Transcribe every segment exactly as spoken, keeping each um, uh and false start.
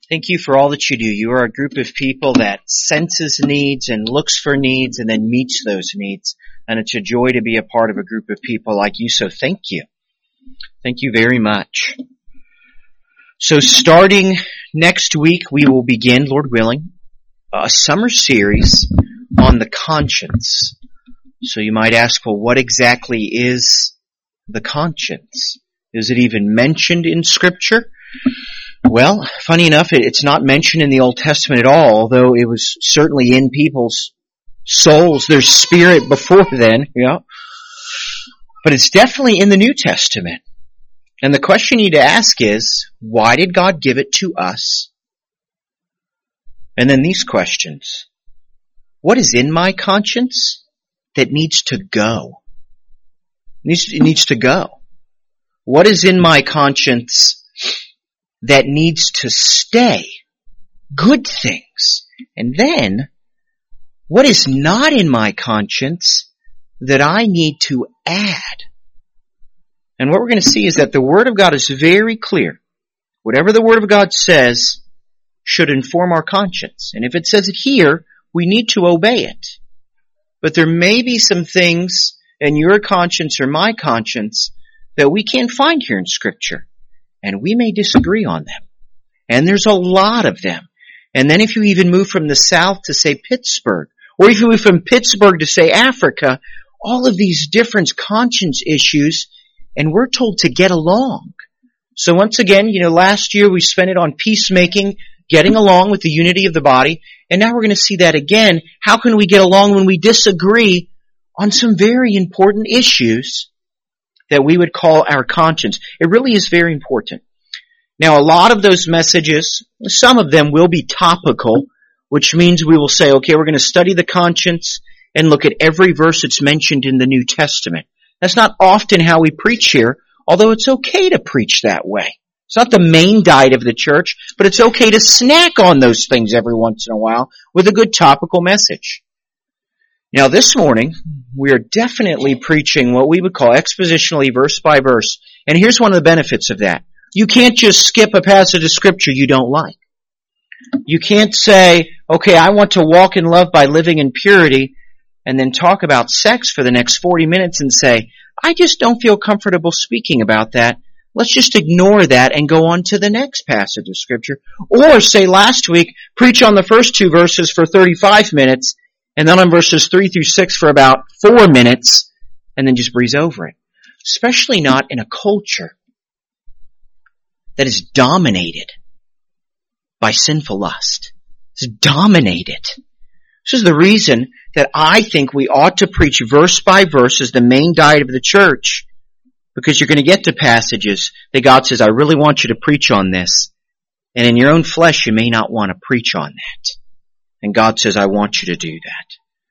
Thank you for all that you do. You are a group of people that senses needs and looks for needs and then meets those needs. And it's a joy to be a part of a group of people like you, so thank you. Thank you very much. So starting next week, we will begin, Lord willing, a summer series on the conscience. So you might ask, well, what exactly is the conscience? Is it even mentioned in Scripture? Well, funny enough, it's not mentioned in the Old Testament at all, although it was certainly in people's souls, their spirit before then, you know. But it's definitely in the New Testament. And the question you need to ask is, why did God give it to us? And then these questions. What is in my conscience that needs to go? It needs, it needs to go. What is in my conscience that needs to stay? Good things. And then, what is not in my conscience that I need to add? And what we're going to see is that the Word of God is very clear. Whatever the Word of God says should inform our conscience. And if it says it here, we need to obey it. But there may be some things in your conscience or my conscience that we can't find here in Scripture. And we may disagree on them. And there's a lot of them. And then if you even move from the South to, say, Pittsburgh, or if you move from Pittsburgh to, say, Africa, all of these different conscience issues, and we're told to get along. So once again, you know, last year we spent it on peacemaking, getting along with the unity of the body, and now we're going to see that again. How can we get along when we disagree on some very important issues that we would call our conscience? It really is very important. Now, a lot of those messages, some of them will be topical, which means we will say, okay, we're going to study the conscience and look at every verse that's mentioned in the New Testament. That's not often how we preach here, although it's okay to preach that way. It's not the main diet of the church, but it's okay to snack on those things every once in a while with a good topical message. Now this morning, we are definitely preaching what we would call expositionally verse by verse. And here's one of the benefits of that. You can't just skip a passage of Scripture you don't like. You can't say, okay, I want to walk in love by living in purity, and then talk about sex for the next forty minutes and say, I just don't feel comfortable speaking about that. Let's just ignore that and go on to the next passage of Scripture. Or say last week, preach on the first two verses for thirty-five minutes, and then on verses three through six for about four minutes, and then just breeze over it. Especially not in a culture that is dominated by sinful lust. It's dominated. This is the reason that I think we ought to preach verse by verse as the main diet of the church, because you're going to get to passages that God says, I really want you to preach on this. And in your own flesh, you may not want to preach on that. And God says, I want you to do that.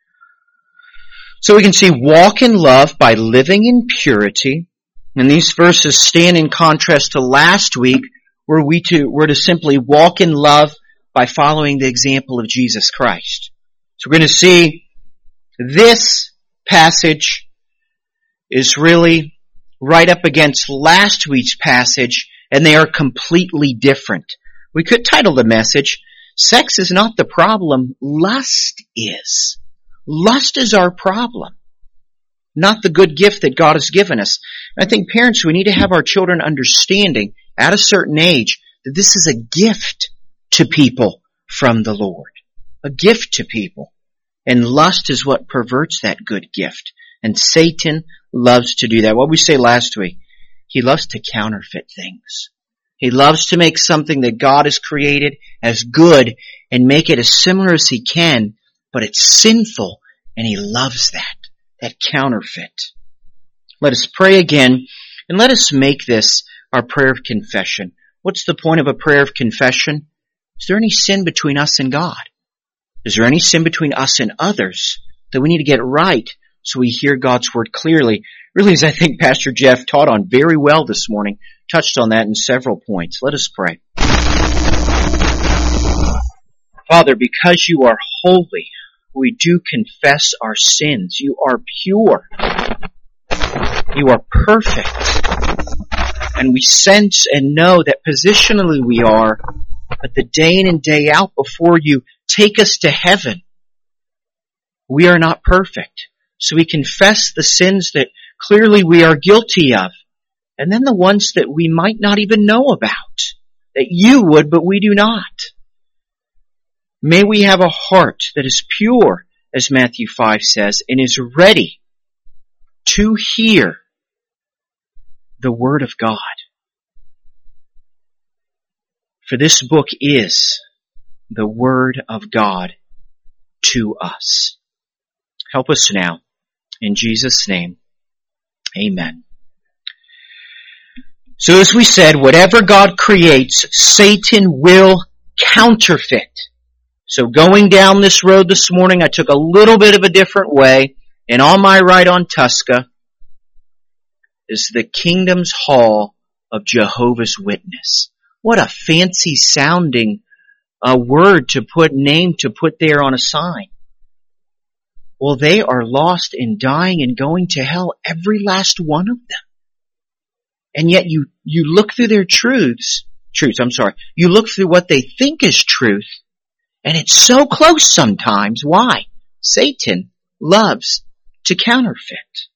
So we can see walk in love by living in purity. And these verses stand in contrast to last week, where we to, were to simply walk in love by following the example of Jesus Christ. So we're going to see this passage is really right up against last week's passage, and they are completely different. We could title the message, Sex is not the problem, lust is. Lust is our problem, not the good gift that God has given us. And I think parents, we need to have our children understanding at a certain age that this is a gift to people from the Lord. A gift to people. And lust is what perverts that good gift. And Satan loves to do that. What we say last week, he loves to counterfeit things. He loves to make something that God has created as good and make it as similar as he can, but it's sinful, and he loves that, that counterfeit. Let us pray again, and let us make this our prayer of confession. What's the point of a prayer of confession? Is there any sin between us and God? Is there any sin between us and others that we need to get right so we hear God's word clearly? Really, as I think Pastor Jeff taught on very well this morning, touched on that in several points. Let us pray. Father, because you are holy, we do confess our sins. You are pure. You are perfect. And we sense and know that positionally we are but the day in and day out before you take us to heaven. We are not perfect, so we confess the sins that clearly we are guilty of, and then the ones that we might not even know about, that you would, but we do not. May we have a heart that is pure, as Matthew five says, and is ready to hear the Word of God. For this book is the Word of God to us. Help us now. In Jesus' name, amen. So as we said, whatever God creates, Satan will counterfeit. So going down this road this morning, I took a little bit of a different way, and on my right on Tusca is the Kingdom's Hall of Jehovah's Witness. What a fancy sounding uh, word to put, name to put there on a sign. Well, they are lost and dying and going to hell, every last one of them. And yet you, you look through their truths, truths, I'm sorry, you look through what they think is truth, and it's so close sometimes. Why? Satan loves to counterfeit.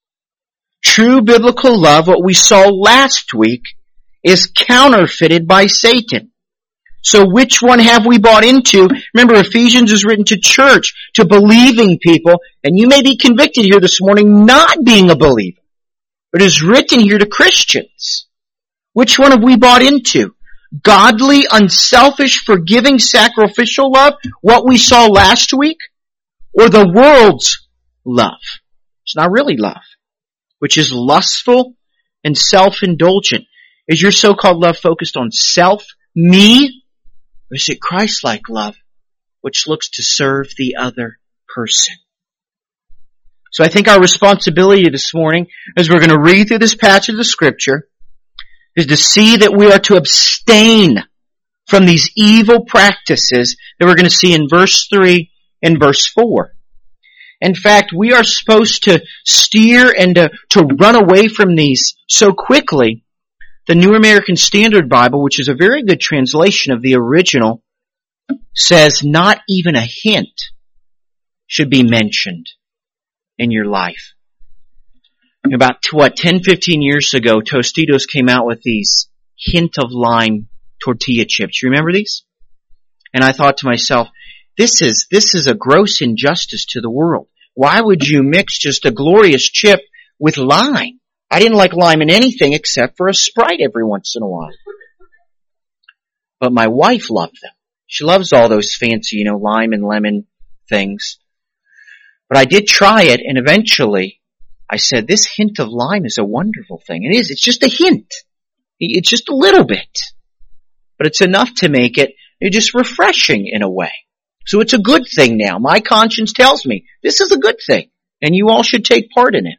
True biblical love, what we saw last week, is counterfeited by Satan. So which one have we bought into? Remember, Ephesians is written to church, to believing people, and you may be convicted here this morning not being a believer. But it is written here to Christians. Which one have we bought into? Godly, unselfish, forgiving, sacrificial love, what we saw last week, or the world's love? It's not really love, which is lustful and self-indulgent. Is your so-called love focused on self, me, or is it Christ-like love, which looks to serve the other person? So I think our responsibility this morning, as we're going to read through this passage of Scripture, is to see that we are to abstain from these evil practices that we're going to see in verse three and verse four. In fact, we are supposed to steer and to, to run away from these so quickly. The New American Standard Bible, which is a very good translation of the original, says not even a hint should be mentioned in your life. About, what, ten, fifteen years ago, Tostitos came out with these hint of lime tortilla chips. You remember these? And I thought to myself, this is, this is a gross injustice to the world. Why would you mix just a glorious chip with lime? I didn't like lime in anything except for a Sprite every once in a while. But my wife loved them. She loves all those fancy, you know, lime and lemon things. But I did try it, and eventually I said, this hint of lime is a wonderful thing. It is. It's just a hint. It's just a little bit. But it's enough to make it just refreshing in a way. So it's a good thing now. My conscience tells me this is a good thing, and you all should take part in it.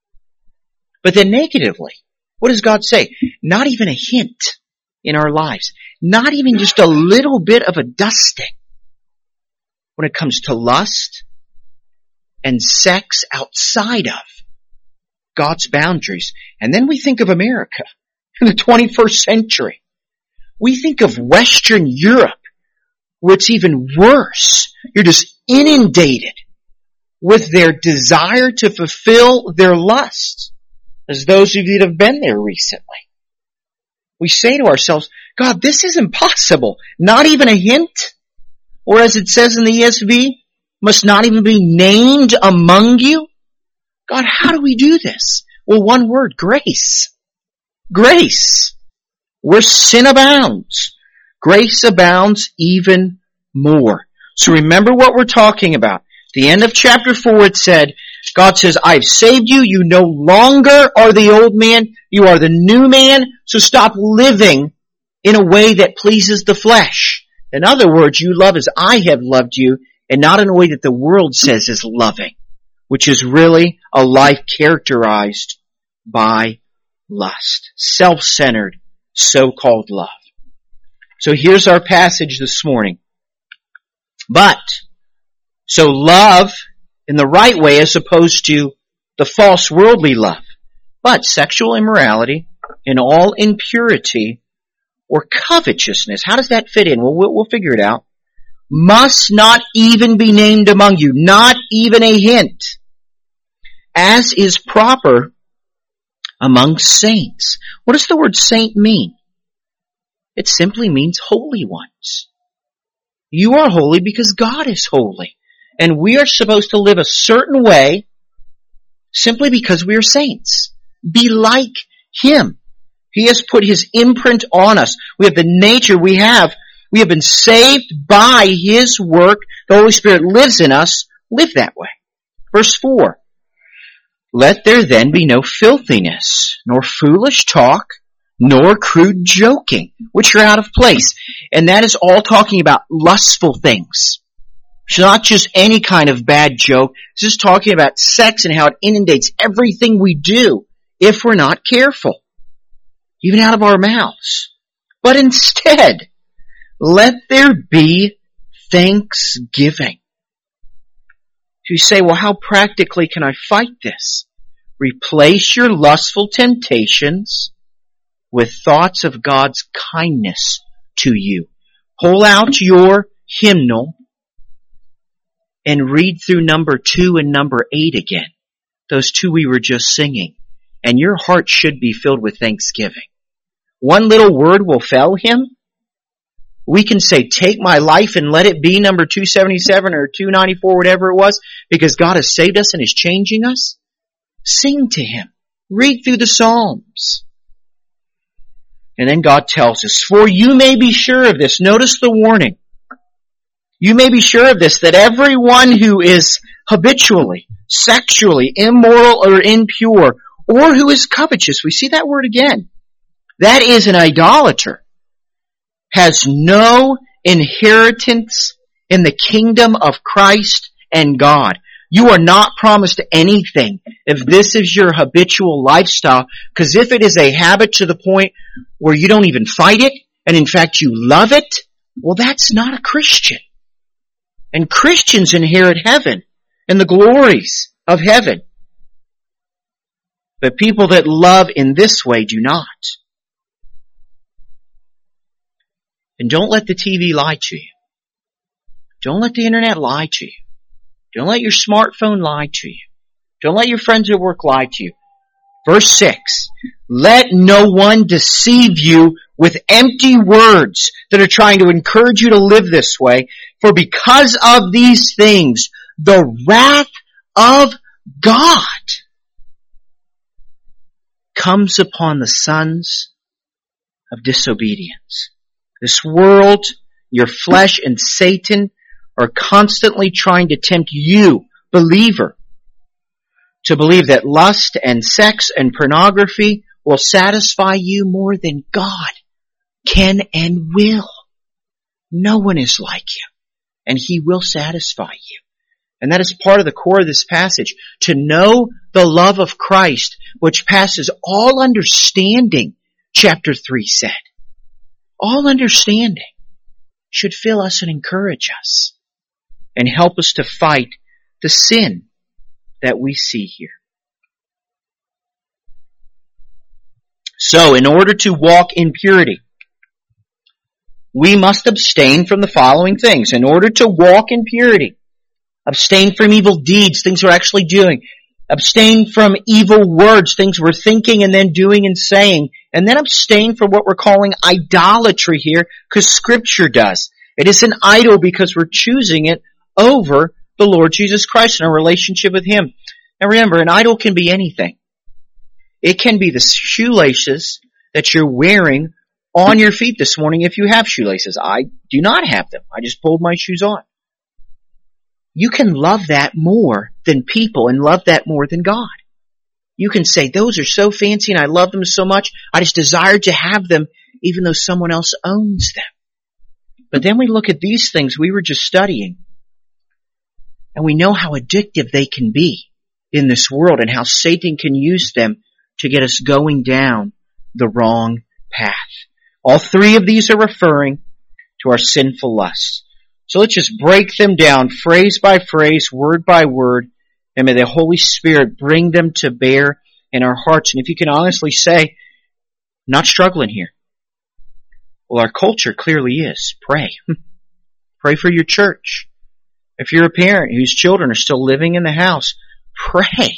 But then negatively, what does God say? Not even a hint in our lives. Not even just a little bit of a dusting when it comes to lust and sex outside of God's boundaries. And then we think of America in the twenty-first century. We think of Western Europe, where it's even worse. You're just inundated with their desire to fulfill their lusts. As those of you that have been there recently, we say to ourselves, God, this is impossible. Not even a hint. Or as it says in the E S V, must not even be named among you. God, how do we do this? Well, one word, grace. Grace. Where sin abounds, grace abounds even more. So remember what we're talking about. At the end of chapter four, it said, God says, I've saved you. You no longer are the old man. You are the new man. So stop living in a way that pleases the flesh. In other words, you love as I have loved you, and not in a way that the world says is loving, which is really a life characterized by lust, self-centered, so-called love. So here's our passage this morning. But, so love in the right way as opposed to the false worldly love. But sexual immorality and all impurity or covetousness. How does that fit in? Well, we'll, we'll figure it out. Must not even be named among you. Not even a hint. As is proper among saints. What does the word saint mean? It simply means holy ones. You are holy because God is holy. And we are supposed to live a certain way simply because we are saints. Be like Him. He has put His imprint on us. We have the nature we have. We have been saved by His work. The Holy Spirit lives in us. Live that way. Verse four. Let there then be no filthiness, nor foolish talk, nor crude joking, which are out of place. And that is all talking about lustful things. It's not just any kind of bad joke. It's just talking about sex and how it inundates everything we do if we're not careful, even out of our mouths. But instead, let there be thanksgiving. You say, well, how practically can I fight this? Replace your lustful temptations with thoughts of God's kindness to you. Pull out your hymnal and read through number two and number eight again. Those two we were just singing. And your heart should be filled with thanksgiving. One little word will fail Him. We can say, take my life and let it be number two seventy-seven or two ninety-four, whatever it was, because God has saved us and is changing us. Sing to Him. Read through the Psalms. And then God tells us, for you may be sure of this. Notice the warning. You may be sure of this, that everyone who is habitually, sexually, immoral or impure, or who is covetous, we see that word again, that is an idolater, has no inheritance in the kingdom of Christ and God. You are not promised anything if this is your habitual lifestyle, because if it is a habit to the point where you don't even fight it, and in fact you love it, well, that's not a Christian. And Christians inherit heaven and the glories of heaven. But people that love in this way do not. And don't let the T V lie to you. Don't let the internet lie to you. Don't let your smartphone lie to you. Don't let your friends at work lie to you. Verse six, let no one deceive you with empty words that are trying to encourage you to live this way. For because of these things, the wrath of God comes upon the sons of disobedience. This world, your flesh, and Satan are constantly trying to tempt you, believer, to believe that lust and sex and pornography will satisfy you more than God can and will. No one is like Him, and He will satisfy you. And that is part of the core of this passage. To know the love of Christ, which passes all understanding, chapter three said. All understanding should fill us and encourage us and help us to fight the sin that we see here. So, in order to walk in purity, we must abstain from the following things. In order to walk in purity, abstain from evil deeds, things we're actually doing. Abstain from evil words, things we're thinking and then doing and saying. And then abstain from what we're calling idolatry here, because Scripture does. It is an idol because we're choosing it over the Lord Jesus Christ and our relationship with Him. And remember, an idol can be anything. It can be the shoelaces that you're wearing on your feet this morning if you have shoelaces. I do not have them. I just pulled my shoes on. You can love that more than people and love that more than God. You can say, those are so fancy and I love them so much, I just desire to have them even though someone else owns them. But then we look at these things we were just studying, and we know how addictive they can be in this world and how Satan can use them to get us going down the wrong path. All three of these are referring to our sinful lusts. So let's just break them down phrase by phrase, word by word, and may the Holy Spirit bring them to bear in our hearts. And if you can honestly say, I'm not struggling here. Well, our culture clearly is. Pray. Pray for your church. If you're a parent whose children are still living in the house, pray.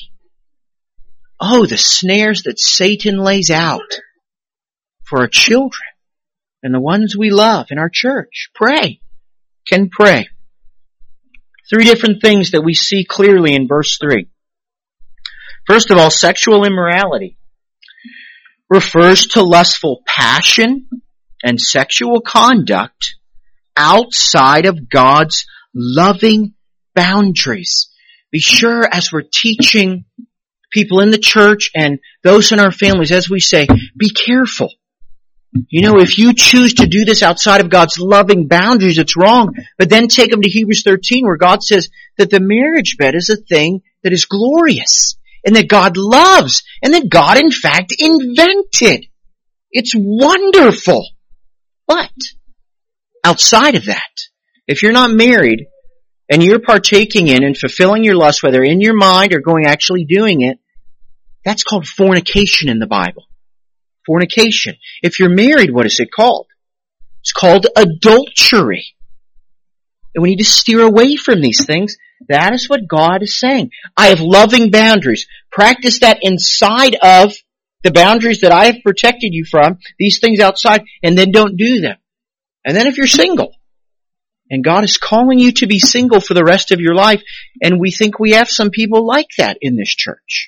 Oh, the snares that Satan lays out for our children and the ones we love in our church. Pray. Can pray. Three different things that we see clearly in verse three. First of all, sexual immorality refers to lustful passion and sexual conduct outside of God's loving boundaries. Be sure as we're teaching people in the church and those in our families, as we say, be careful. You know, if you choose to do this outside of God's loving boundaries, it's wrong. But then take them to Hebrews thirteen, where God says that the marriage bed is a thing that is glorious and that God loves and that God, in fact, invented. It's wonderful. But outside of that, if you're not married and you're partaking in and fulfilling your lust, whether in your mind or going actually doing it, that's called fornication in the Bible. Fornication. If you're married, what is it called? It's called adultery. And we need to steer away from these things. That is what God is saying. I have loving boundaries. Practice that inside of the boundaries that I have protected you from, these things outside, and then don't do them. And then if you're single, and God is calling you to be single for the rest of your life, and we think we have some people like that in this church,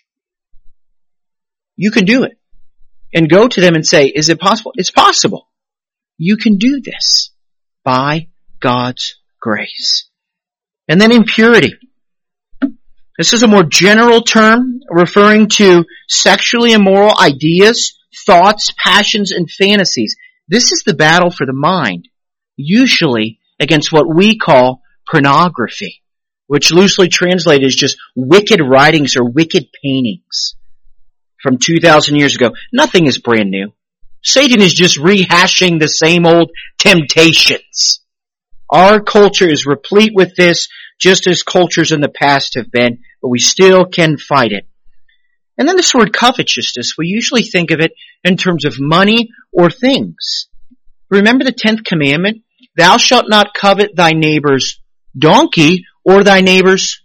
you can do it. And go to them and say, is it possible? It's possible. You can do this by God's grace. And then impurity. This is a more general term referring to sexually immoral ideas, thoughts, passions, and fantasies. This is the battle for the mind, usually against what we call pornography, which loosely translated is just wicked writings or wicked paintings from two thousand years ago. Nothing is brand new. Satan is just rehashing the same old temptations. Our culture is replete with this, just as cultures in the past have been, but we still can fight it. And then this word covetousness, we usually think of it in terms of money or things. Remember the tenth commandment? Thou shalt not covet thy neighbor's donkey or thy neighbor's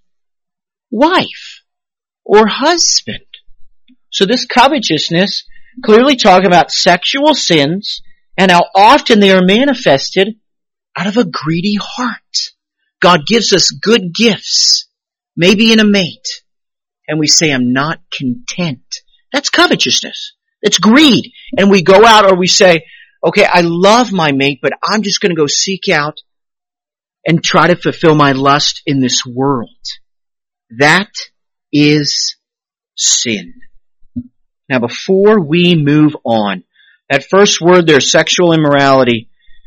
wife or husband. So this covetousness clearly talking about sexual sins and how often they are manifested out of a greedy heart. God gives us good gifts, maybe in a mate, and we say, I'm not content. That's covetousness. It's greed. And we go out or we say, okay, I love my mate, but I'm just going to go seek out and try to fulfill my lust in this world. That is sin. Now, before we move on, that first word there, sexual immorality,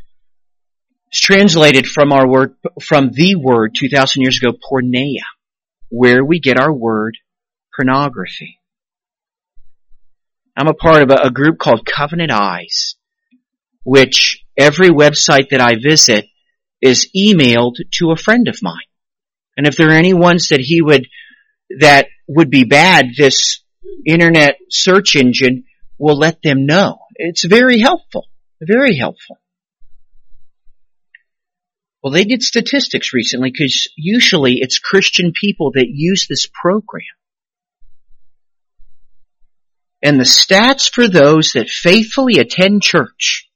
is translated from our word, from the word two thousand years ago, porneia, where we get our word pornography. I'm a part of a, a group called Covenant Eyes, which every website that I visit is emailed to a friend of mine. And if there are any ones that he would, that would be bad, this internet search engine will let them know. It's very helpful. Very helpful. Well, they did statistics recently because usually it's Christian people that use this program. And the stats for those that faithfully attend church,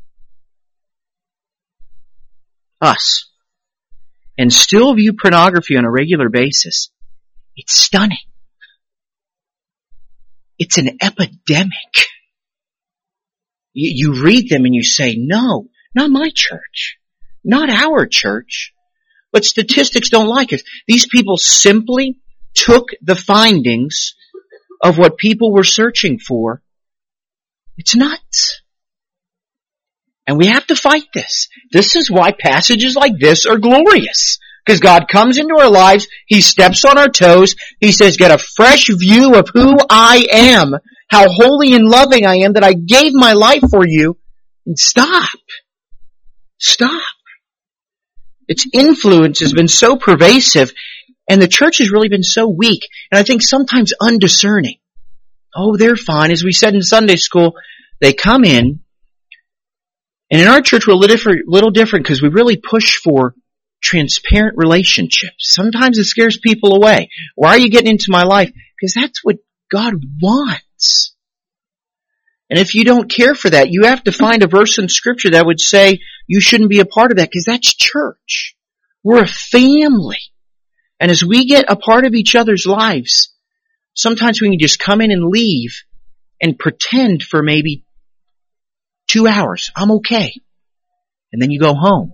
us, and still view pornography on a regular basis, it's stunning. It's an epidemic. You, you read them and you say, no, not my church. Not our church. But statistics don't like it. These people simply took the findings of what people were searching for. It's nuts. And we have to fight this. This is why passages like this are glorious. Because God comes into our lives, He steps on our toes, He says, get a fresh view of who I am, how holy and loving I am, that I gave my life for you, and stop. Stop. Its influence has been so pervasive, and the church has really been so weak, and I think sometimes undiscerning. Oh, they're fine. As we said in Sunday school, they come in, And in our church, we're a little different, little different because we really push for transparent relationships. Sometimes it scares people away. Why are you getting into my life? Because that's what God wants. And if you don't care for that, you have to find a verse in Scripture that would say you shouldn't be a part of that, because that's church. We're a family. And as we get a part of each other's lives, sometimes we can just come in and leave and pretend for maybe two hours. I'm okay. And then you go home.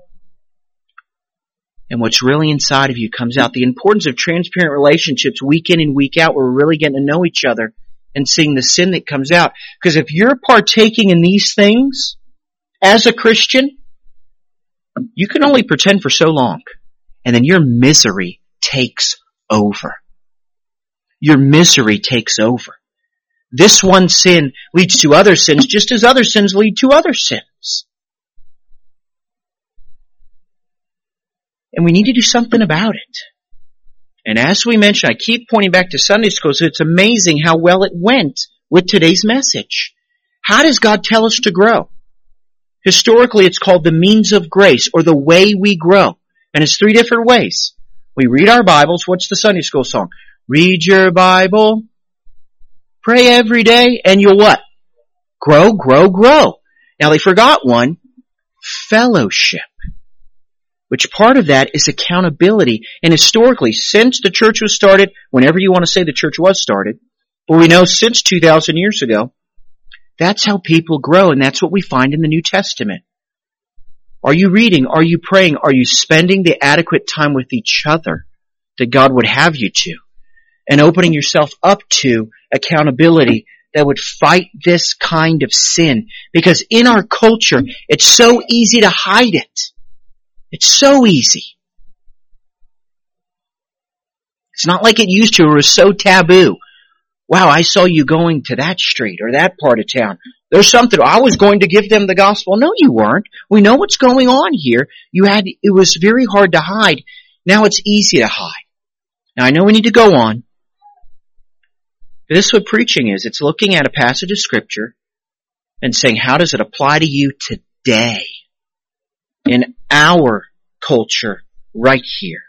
And what's really inside of you comes out. The importance of transparent relationships week in and week out, where we're really getting to know each other and seeing the sin that comes out. Because if you're partaking in these things as a Christian, you can only pretend for so long. And then your misery takes over. Your misery takes over. This one sin leads to other sins, just as other sins lead to other sins. And we need to do something about it. And as we mentioned, I keep pointing back to Sunday school, so it's amazing how well it went with today's message. How does God tell us to grow? Historically, it's called the means of grace, or the way we grow. And it's three different ways. We read our Bibles. What's the Sunday school song? Read your Bible, pray every day, and you'll what? Grow, grow, grow. Now they forgot one, fellowship. Which part of that is accountability. And historically, since the church was started, whenever you want to say the church was started, but we know since two thousand years ago, that's how people grow, and that's what we find in the New Testament. Are you reading? Are you praying? Are you spending the adequate time with each other that God would have you to? And opening yourself up to accountability that would fight this kind of sin. Because in our culture, it's so easy to hide it. It's so easy. It's not like it used to, or it was so taboo. Wow, I saw you going to that street or that part of town. There's something, I was going to give them the gospel. No, you weren't. We know what's going on here. You had, it was very hard to hide. Now it's easy to hide. Now I know we need to go on. But this is what preaching is. It's looking at a passage of Scripture and saying, how does it apply to you today? In our culture, right here.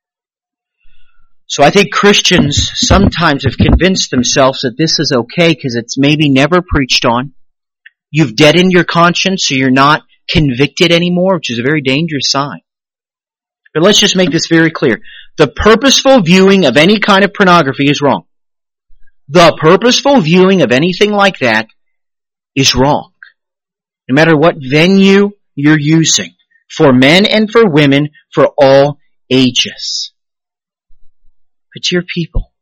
So I think Christians sometimes have convinced themselves that this is okay because it's maybe never preached on. You've deadened your conscience, so you're not convicted anymore, which is a very dangerous sign. But let's just make this very clear. The purposeful viewing of any kind of pornography is wrong. The purposeful viewing of anything like that is wrong. No matter what venue you're using. For men and for women, for all ages. But dear people,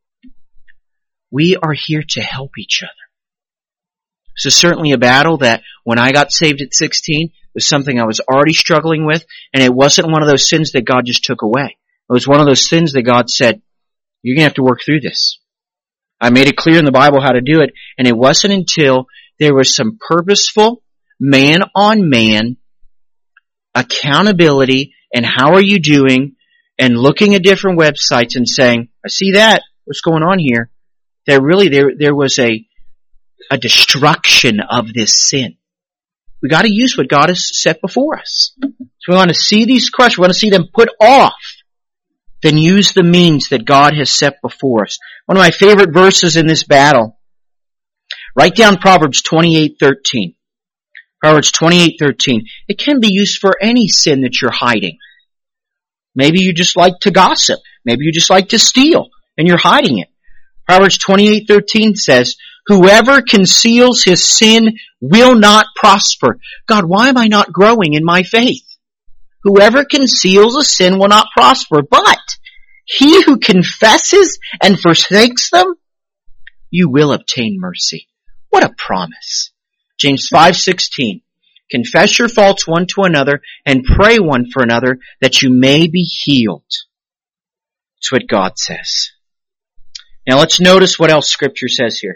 we are here to help each other. This is certainly a battle that when I got saved at sixteen, was something I was already struggling with, and it wasn't one of those sins that God just took away. It was one of those sins that God said, you're going to have to work through this. I made it clear in the Bible how to do it, and it wasn't until there was some purposeful, man-on-man accountability, and how are you doing, and looking at different websites and saying, I see that, what's going on here? That really there there was a a destruction of this sin. We got to use what God has set before us. So we want to see these crushed, we want to see them put off, then use the means that God has set before us. One of my favorite verses in this battle, write down Proverbs twenty-eight thirteen. Proverbs twenty-eight thirteen. It can be used for any sin that you're hiding. Maybe you just like to gossip. Maybe you just like to steal, and you're hiding it. Proverbs twenty-eight thirteen says, whoever conceals his sin will not prosper. God, why am I not growing in my faith? Whoever conceals a sin will not prosper, but he who confesses and forsakes them, you will obtain mercy. What a promise. James five sixteen. Confess your faults one to another and pray one for another that you may be healed. That's what God says. Now let's notice what else Scripture says here.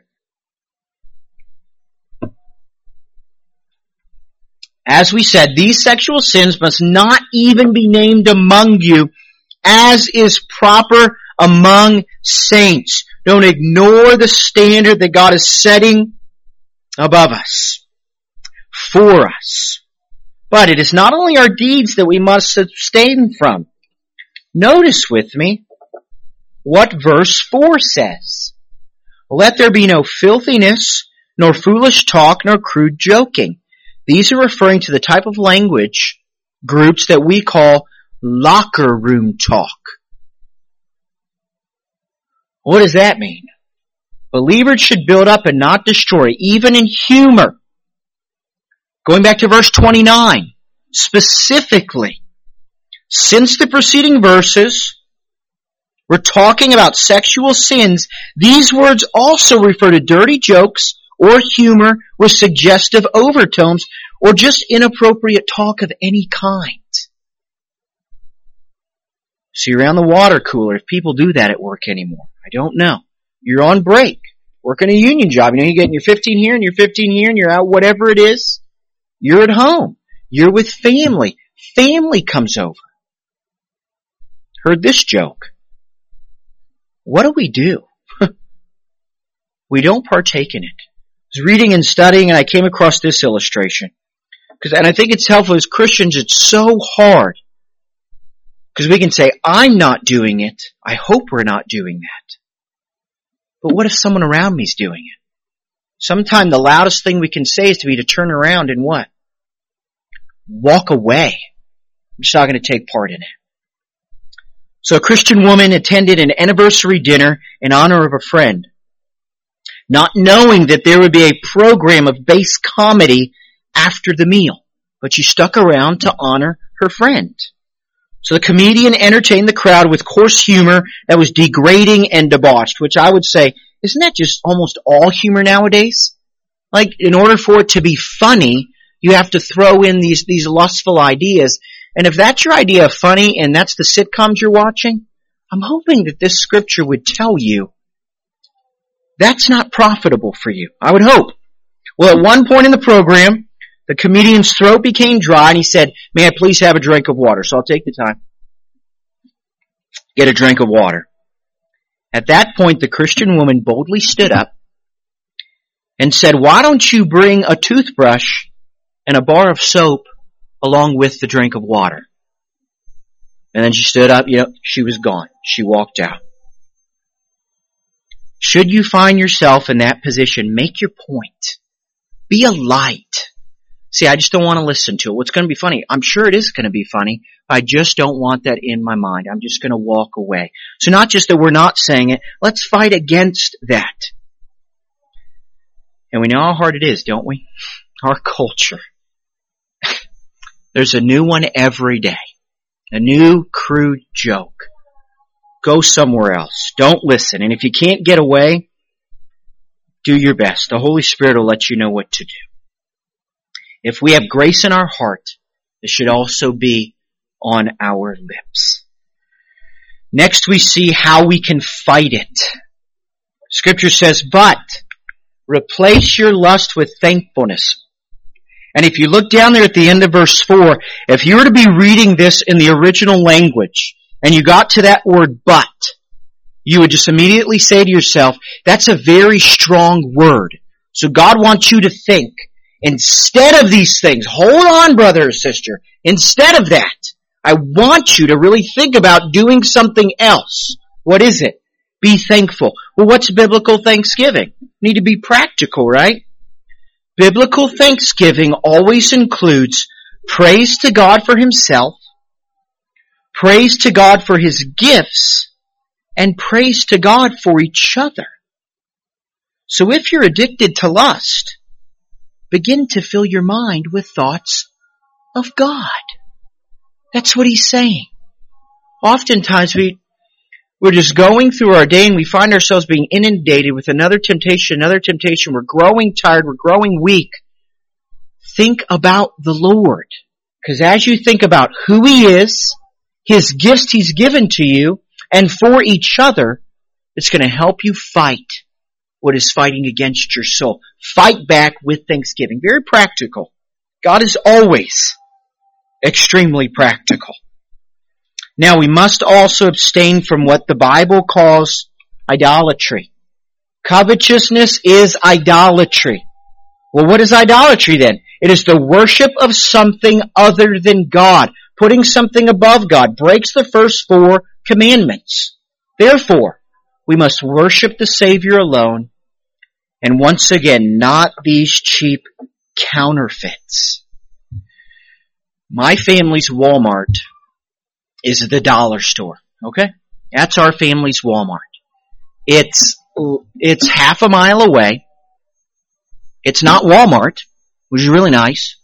As we said, these sexual sins must not even be named among you, as is proper among saints. Don't ignore the standard that God is setting above us, for us. But it is not only our deeds that we must abstain from. Notice with me what verse four says. Let there be no filthiness, nor foolish talk, nor crude joking. These are referring to the type of language groups that we call locker room talk. What does that mean? Believers should build up and not destroy, even in humor. Going back to verse twenty-nine, specifically, since the preceding verses we're talking about sexual sins, these words also refer to dirty jokes or humor with suggestive overtones or just inappropriate talk of any kind. See, around the water cooler, if people do that at work anymore, I don't know. You're on break, working a union job. You know, you're getting your fifteen here and your fifteen here and you're out, whatever it is. You're at home. You're with family. Family comes over. Heard this joke. What do we do? We don't partake in it. I was reading and studying and I came across this illustration. Because, and I think it's helpful as Christians, it's so hard. Because we can say, I'm not doing it. I hope we're not doing that. But what if someone around me is doing it? Sometimes the loudest thing we can say is to be to turn around and what? Walk away. I'm just not going to take part in it. So a Christian woman attended an anniversary dinner in honor of a friend, not knowing that there would be a program of base comedy after the meal. But she stuck around to honor her friend. So the comedian entertained the crowd with coarse humor that was degrading and debauched, which I would say, isn't that just almost all humor nowadays? Like, in order for it to be funny, you have to throw in these, these lustful ideas. And if that's your idea of funny and that's the sitcoms you're watching, I'm hoping that this scripture would tell you that's not profitable for you. I would hope. Well, at one point in the program, the comedian's throat became dry and he said, may I please have a drink of water? So I'll take the time. Get a drink of water. At that point, the Christian woman boldly stood up and said, why don't you bring a toothbrush and a bar of soap along with the drink of water? And then she stood up, you know, she was gone. She walked out. Should you find yourself in that position, make your point. Be a light. See, I just don't want to listen to it. What's going to be funny? I'm sure it is going to be funny. I just don't want that in my mind. I'm just going to walk away. So not just that we're not saying it, let's fight against that. And we know how hard it is, don't we? Our culture. There's a new one every day. A new crude joke. Go somewhere else. Don't listen. And if you can't get away, do your best. The Holy Spirit will let you know what to do. If we have grace in our heart, it should also be on our lips. Next we see how we can fight it. Scripture says, but replace your lust with thankfulness. And if you look down there at the end of verse four, if you were to be reading this in the original language, and you got to that word but, you would just immediately say to yourself, that's a very strong word. So God wants you to think, instead of these things, hold on, brother or sister, instead of that, I want you to really think about doing something else. What is it? Be thankful. Well, what's biblical thanksgiving? Need to be practical, right? Biblical thanksgiving always includes praise to God for Himself, praise to God for His gifts, and praise to God for each other. So if you're addicted to lust, begin to fill your mind with thoughts of God. That's what He's saying. Oftentimes we, we're just going through our day and we find ourselves being inundated with another temptation, another temptation. We're growing tired, we're growing weak. Think about the Lord. Because as you think about who He is, His gifts He's given to you, and for each other, it's going to help you fight what is fighting against your soul. Fight back with thanksgiving. Very practical. God is always extremely practical. Now we must also abstain from what the Bible calls idolatry. Covetousness is idolatry. Well, what is idolatry then? It is the worship of something other than God. Putting something above God breaks the first four commandments. Therefore, we must worship the Savior alone, and once again, not these cheap counterfeits. My family's Walmart is the dollar store, okay? That's our family's Walmart. It's, it's half a mile away. It's not Walmart, which is really nice.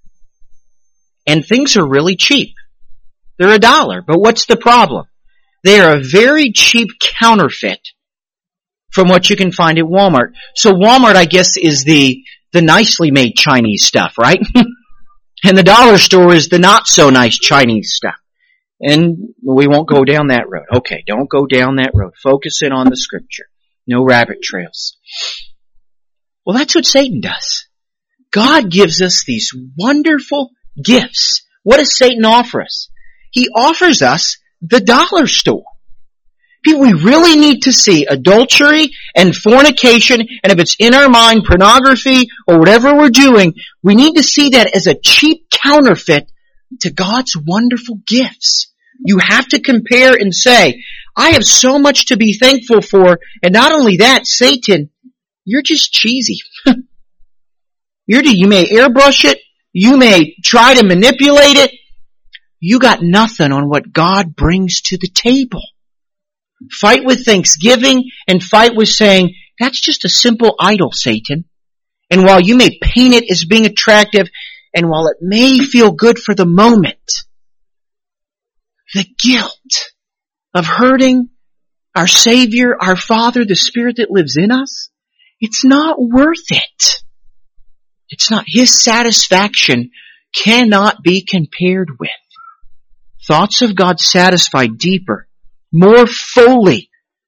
And things are really cheap. They're a dollar. But what's the problem? They are a very cheap counterfeit from what you can find at Walmart. So Walmart, I guess, is the, the nicely made Chinese stuff, right? And the dollar store is the not so nice Chinese stuff. And we won't go down that road. Okay, don't go down that road. Focus in on the scripture. No rabbit trails. Well, that's what Satan does. God gives us these wonderful gifts. What does Satan offer us? He offers us the dollar store. People, we really need to see adultery and fornication, and if it's in our mind, pornography or whatever we're doing, we need to see that as a cheap counterfeit to God's wonderful gifts. You have to compare and say, I have so much to be thankful for, and not only that, Satan, you're just cheesy. You're, you may airbrush it, you may try to manipulate it, you got nothing on what God brings to the table. Fight with thanksgiving and fight with saying, that's just a simple idol, Satan. And while you may paint it as being attractive, and while it may feel good for the moment, the guilt of hurting our Savior, our Father, the Spirit that lives in us, it's not worth it. It's not. His satisfaction cannot be compared with. Thoughts of God satisfy deeper, more fully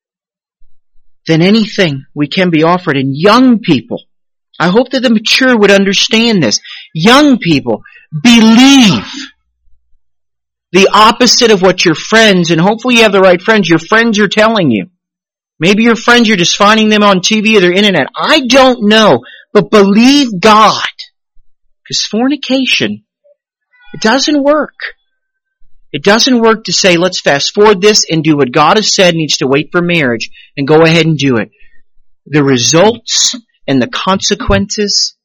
than anything we can be offered. And young people, I hope that the mature would understand this. Young people, believe the opposite of what your friends, and hopefully you have the right friends, your friends are telling you. Maybe your friends, you're just finding them on T V or their internet. I don't know, but believe God. Because fornication, it doesn't work. It doesn't work to say, let's fast forward this and do what God has said needs to wait for marriage and go ahead and do it. The results and the consequences,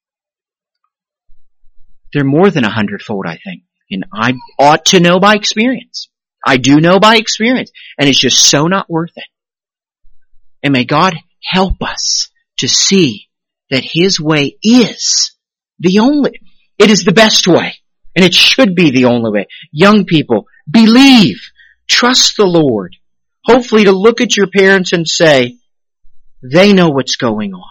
they're more than a hundredfold, I think. And I ought to know by experience. I do know by experience. And it's just so not worth it. And may God help us to see that His way is the only, it is the best way. And it should be the only way. Young people, believe, trust the Lord. Hopefully to look at your parents and say, they know what's going on.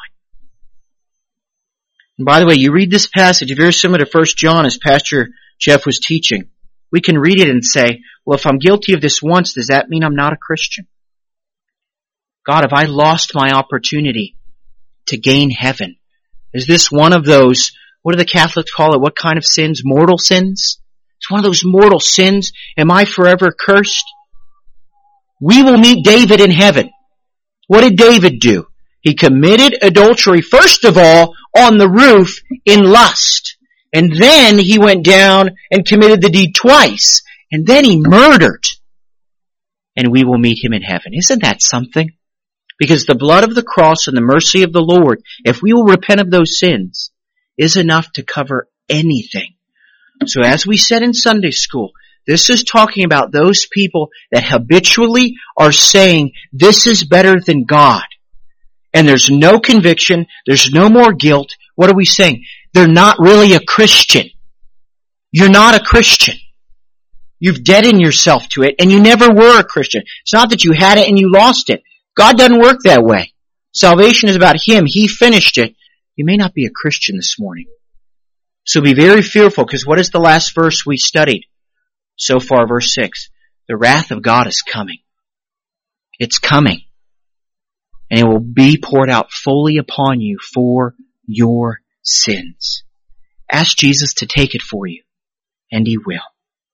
And by the way, you read this passage, very similar to First John as Pastor Jeff was teaching. We can read it and say, well, if I'm guilty of this once, does that mean I'm not a Christian? God, have I lost my opportunity to gain heaven? Is this one of those, what do the Catholics call it? What kind of sins? Mortal sins? It's one of those mortal sins. Am I forever cursed? We will meet David in heaven. What did David do? He committed adultery, first of all, on the roof in lust. And then he went down and committed the deed twice. And then he murdered. And we will meet him in heaven. Isn't that something? Because the blood of the cross and the mercy of the Lord, if we will repent of those sins, is enough to cover anything. So as we said in Sunday school, this is talking about those people that habitually are saying, this is better than God. And there's no conviction, there's no more guilt. What are we saying? They're not really a Christian. You're not a Christian. You've deadened yourself to it, and you never were a Christian. It's not that you had it and you lost it. God doesn't work that way. Salvation is about Him. He finished it. You may not be a Christian this morning. So be very fearful, because what is the last verse we studied so far? Verse six. The wrath of God is coming. It's coming. And it will be poured out fully upon you for your sins. Ask Jesus to take it for you, and He will.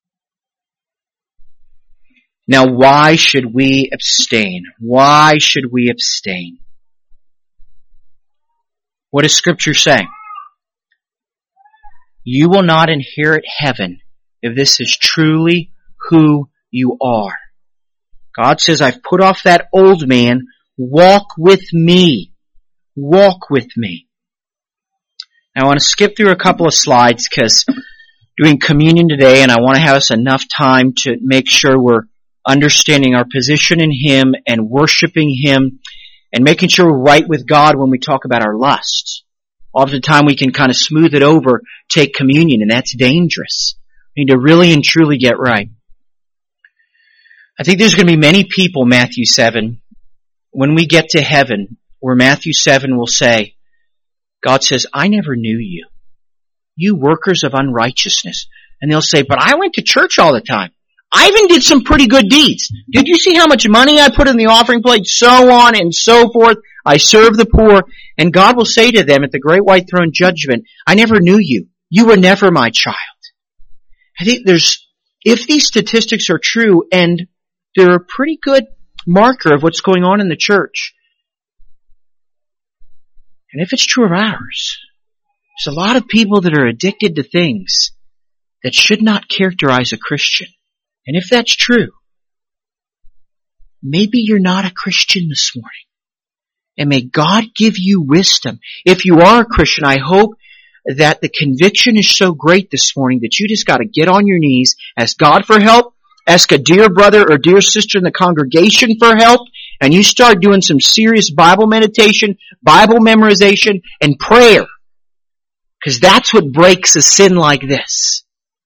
Now, why should we abstain? Why should we abstain? What does Scripture say? you will not inherit heaven if this is truly who you are. God says, I've put off that old man. Walk with me. Walk with me. Now I want to skip through a couple of slides because doing communion today, and I want to have us enough time to make sure we're understanding our position in Him and worshiping Him and making sure we're right with God when we talk about our lusts. Oftentimes we can kind of smooth it over, take communion, and that's dangerous. We need to really and truly get right. I think there's going to be many people, Matthew seven, when we get to heaven, where Matthew seven will say, God says, I never knew you. You workers of unrighteousness. And they'll say, but I went to church all the time. I even did some pretty good deeds. Did you see how much money I put in the offering plate? So on and so forth. I serve the poor. And God will say to them at the great white throne judgment, I never knew you. You were never my child. I think there's, if these statistics are true, and they're a pretty good marker of what's going on in the church, and if it's true of ours, there's a lot of people that are addicted to things that should not characterize a Christian. And if that's true, maybe you're not a Christian this morning. And may God give you wisdom. If you are a Christian, I hope that the conviction is so great this morning that you just got to get on your knees, ask God for help, ask a dear brother or dear sister in the congregation for help, and you start doing some serious Bible meditation, Bible memorization, and prayer. Because that's what breaks a sin like this.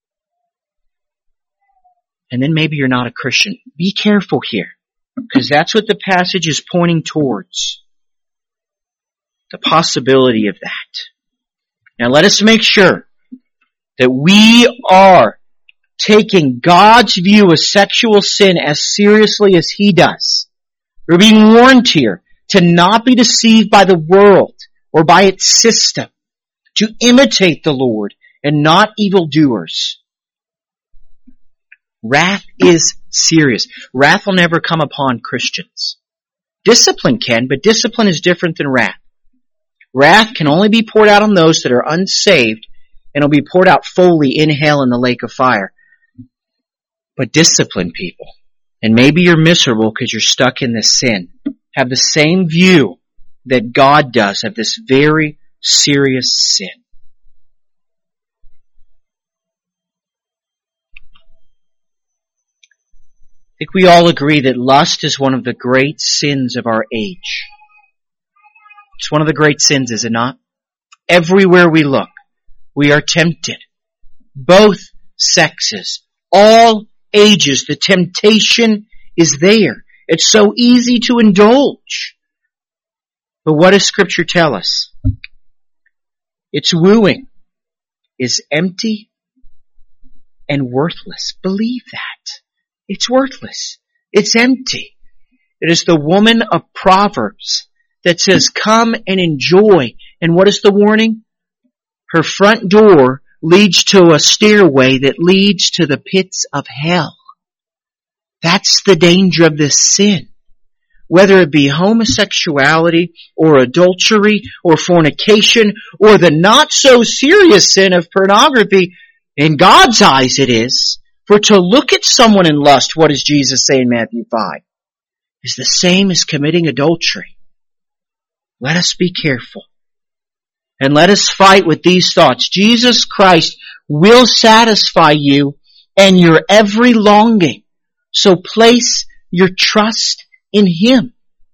And then maybe you're not a Christian. Be careful here, because that's what the passage is pointing towards. The possibility of that. Now let us make sure that we are taking God's view of sexual sin as seriously as He does. We're being warned here to not be deceived by the world or by its system, to imitate the Lord and not evildoers. Wrath is serious. Wrath will never come upon Christians. Discipline can, but discipline is different than wrath. Wrath can only be poured out on those that are unsaved, and will be poured out fully in hell in the lake of fire. But discipline people, and maybe you're miserable because you're stuck in this sin, have the same view that God does of this very serious sin. I think we all agree that lust is one of the great sins of our age. It's one of the great sins, is it not? Everywhere we look, we are tempted. Both sexes, all ages, the temptation is there. It's so easy to indulge. But what does Scripture tell us? Its wooing is empty and worthless. Believe that. It's worthless. It's empty. It is the woman of Proverbs that says, come and enjoy. And what is the warning? Her front door leads to a stairway that leads to the pits of hell. That's the danger of this sin. Whether it be homosexuality or adultery or fornication or the not so serious sin of pornography, in God's eyes it is. For to look at someone in lust, what does Jesus say in Matthew five? Is the same as committing adultery. Let us be careful. And let us fight with these thoughts. Jesus Christ will satisfy you and your every longing. So place your trust in Him.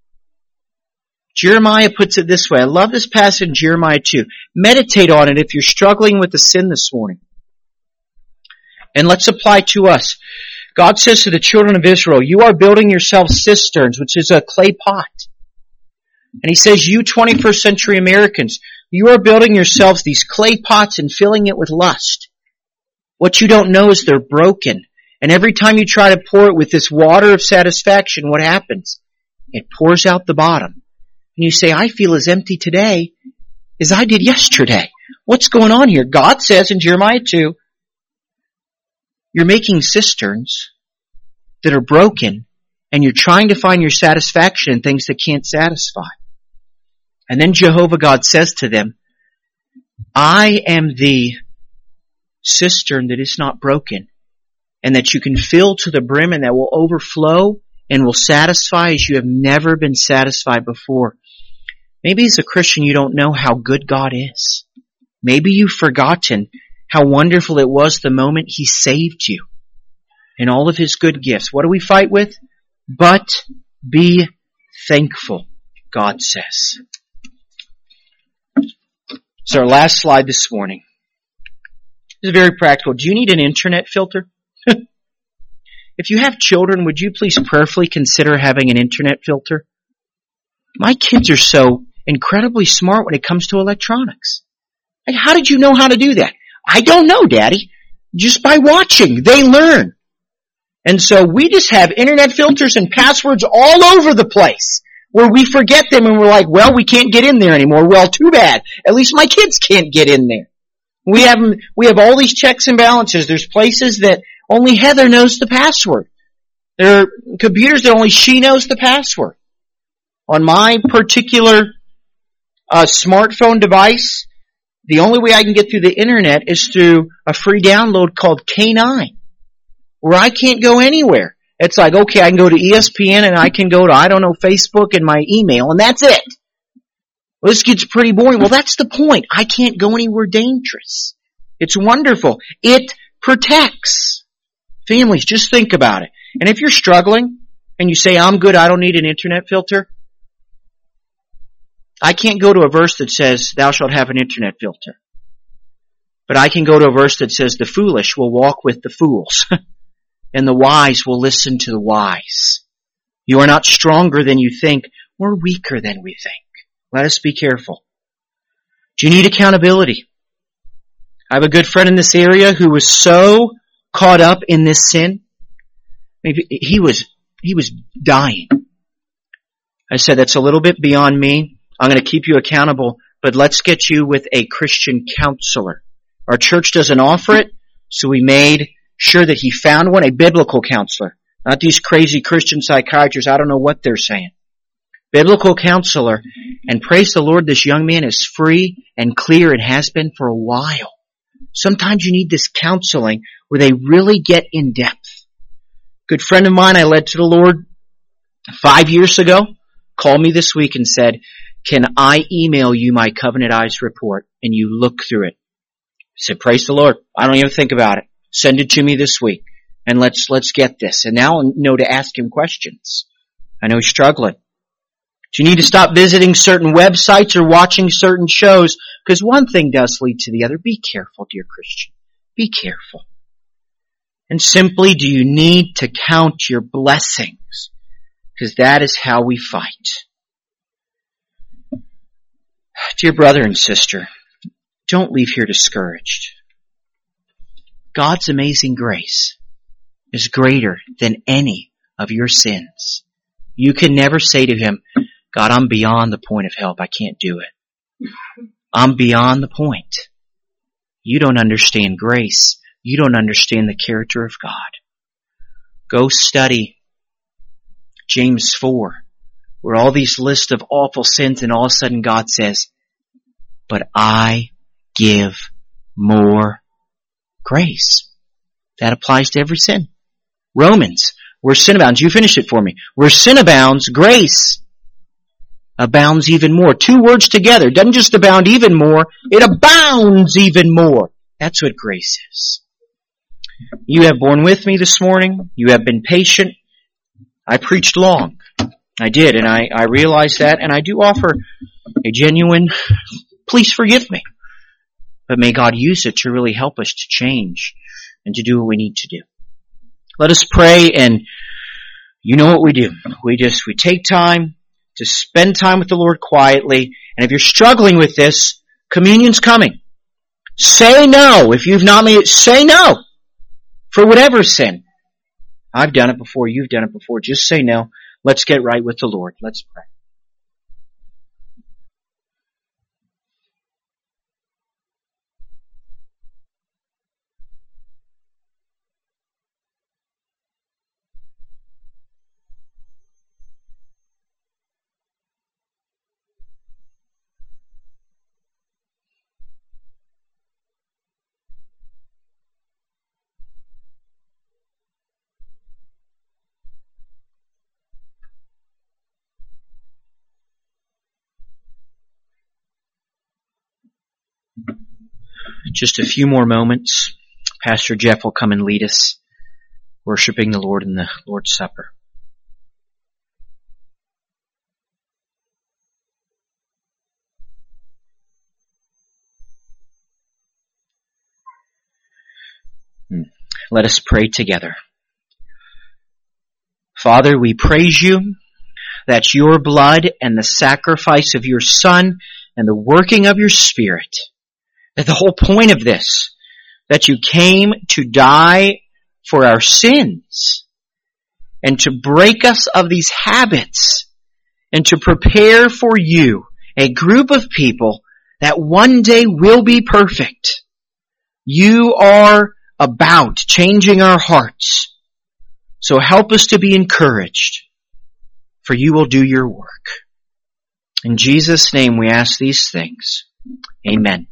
Jeremiah puts it this way. I love this passage in Jeremiah two. Meditate on it if you're struggling with the sin this morning. And let's apply to us. God says to the children of Israel, you are building yourselves cisterns, which is a clay pot. And He says, you twenty-first century Americans, you are building yourselves these clay pots and filling it with lust. What you don't know is they're broken. And every time you try to pour it with this water of satisfaction, what happens? It pours out the bottom. And you say, I feel as empty today as I did yesterday. What's going on here? God says in Jeremiah two, you're making cisterns that are broken, and you're trying to find your satisfaction in things that can't satisfy. And then Jehovah God says to them, I am the cistern that is not broken, and that you can fill to the brim and that will overflow and will satisfy as you have never been satisfied before. Maybe as a Christian you don't know how good God is. Maybe you've forgotten how wonderful it was the moment He saved you and all of His good gifts. What do we fight with? But be thankful, God says. So our last slide this morning. This is very practical. Do you need an internet filter? If you have children, would you please prayerfully consider having an internet filter? My kids are so incredibly smart when it comes to electronics. Like, how did you know how to do that? I don't know, Daddy. Just by watching, they learn. And so we just have internet filters and passwords all over the place where we forget them and we're like, well, we can't get in there anymore. Well, too bad. At least my kids can't get in there. We have, we have all these checks and balances. There's places that only Heather knows the password. There are computers that only she knows the password. On my particular uh, smartphone device, the only way I can get through the internet is through a free download called K nine, where I can't go anywhere. It's like, okay, I can go to E S P N and I can go to, I don't know, Facebook and my email, and that's it. Well, this gets pretty boring. Well, that's the point. I can't go anywhere dangerous. It's wonderful. It protects. Families, just think about it. And if you're struggling and you say, I'm good, I don't need an internet filter, I can't go to a verse that says, thou shalt have an internet filter. But I can go to a verse that says, the foolish will walk with the fools, and the wise will listen to the wise. You are not stronger than you think. We're weaker than we think. Let us be careful. Do you need accountability? I have a good friend in this area who was so caught up in this sin. Maybe he was, he was dying. I said, that's a little bit beyond me. I'm going to keep you accountable, but let's get you with a Christian counselor. Our church doesn't offer it, so we made sure that he found one, a biblical counselor. Not these crazy Christian psychiatrists. I don't know what they're saying. Biblical counselor. And praise the Lord, this young man is free and clear and has been for a while. Sometimes you need this counseling where they really get in depth. Good friend of mine I led to the Lord five years ago called me this week and said, can I email you my Covenant Eyes report and you look through it? I said, praise the Lord. I don't even think about it. Send it to me this week and let's, let's get this. And now I know to ask him questions. I know he's struggling. Do you need to stop visiting certain websites or watching certain shows? Because one thing does lead to the other. Be careful, dear Christian. Be careful. And simply, do you need to count your blessings? Because that is how we fight. Dear brother and sister, don't leave here discouraged. God's amazing grace is greater than any of your sins. You can never say to Him, God, I'm beyond the point of help. I can't do it. I'm beyond the point. You don't understand grace. You don't understand the character of God. Go study James four, where all these lists of awful sins, and all of a sudden God says, but I give more grace. That applies to every sin. Romans, where sin abounds. You finished it for me. Where sin abounds, grace abounds even more. Two words together. It doesn't just abound even more. It abounds even more. That's what grace is. You have borne with me this morning. You have been patient. I preached long. I did, and I, I realized that, and I do offer a genuine, please forgive me. But may God use it to really help us to change and to do what we need to do. Let us pray, and you know what we do. We just, we take time to spend time with the Lord quietly, and if you're struggling with this, communion's coming. Say no. If you've not made it, say no. For whatever sin. I've done it before. You've done it before. Just say no. Let's get right with the Lord. Let's pray. just a few more moments. Pastor Jeff will come and lead us, worshiping the Lord in the Lord's Supper. Let us pray together. Father, we praise you that your blood and the sacrifice of your Son and the working of your Spirit, that the whole point of this, that you came to die for our sins and to break us of these habits and to prepare for you a group of people that one day will be perfect. You are about changing our hearts. So help us to be encouraged, for you will do your work. In Jesus' name we ask these things. Amen.